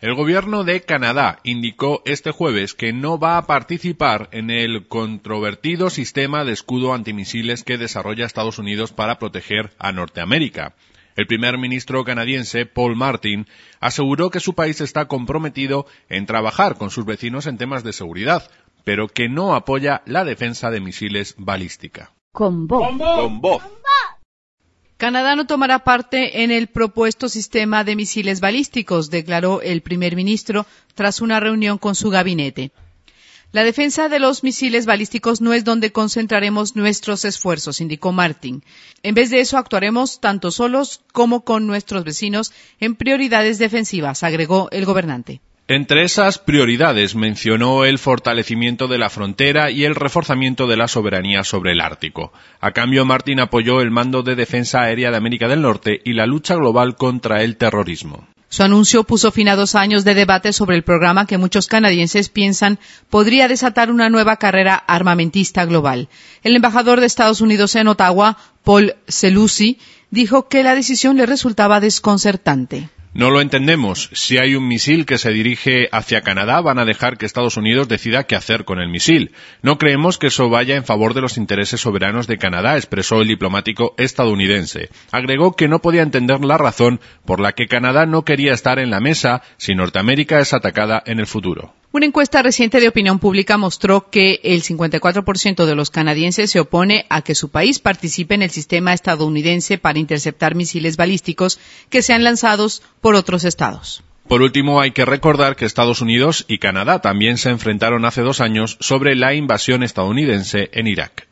El gobierno de Canadá indicó este jueves que no va a participar en el controvertido sistema de escudo antimisiles que desarrolla Estados Unidos para proteger a Norteamérica. El primer ministro canadiense, Paul Martin, aseguró que su país está comprometido en trabajar con sus vecinos en temas de seguridad, pero que no apoya la defensa de misiles balística. Con voz. Canadá no tomará parte en el propuesto sistema de misiles balísticos, declaró el primer ministro tras una reunión con su gabinete. La defensa de los misiles balísticos no es donde concentraremos nuestros esfuerzos, indicó Martin. En vez de eso, actuaremos tanto solos como con nuestros vecinos en prioridades defensivas, agregó el gobernante. Entre esas prioridades mencionó el fortalecimiento de la frontera y el reforzamiento de la soberanía sobre el Ártico. A cambio, Martin apoyó el Mando de Defensa Aérea de América del Norte y la lucha global contra el terrorismo. Su anuncio puso fin a 2 años de debate sobre el programa que muchos canadienses piensan podría desatar una nueva carrera armamentista global. El embajador de Estados Unidos en Ottawa, Paul Cellucci, dijo que la decisión le resultaba desconcertante. No lo entendemos. Si hay un misil que se dirige hacia Canadá, van a dejar que Estados Unidos decida qué hacer con el misil. No creemos que eso vaya en favor de los intereses soberanos de Canadá, expresó el diplomático estadounidense. Agregó que no podía entender la razón por la que Canadá no quería estar en la mesa si Norteamérica es atacada en el futuro. Una encuesta reciente de opinión pública mostró que el 54% de los canadienses se opone a que su país participe en el sistema estadounidense para interceptar misiles balísticos que sean lanzados por otros estados. Por último, hay que recordar que Estados Unidos y Canadá también se enfrentaron hace 2 años sobre la invasión estadounidense en Irak.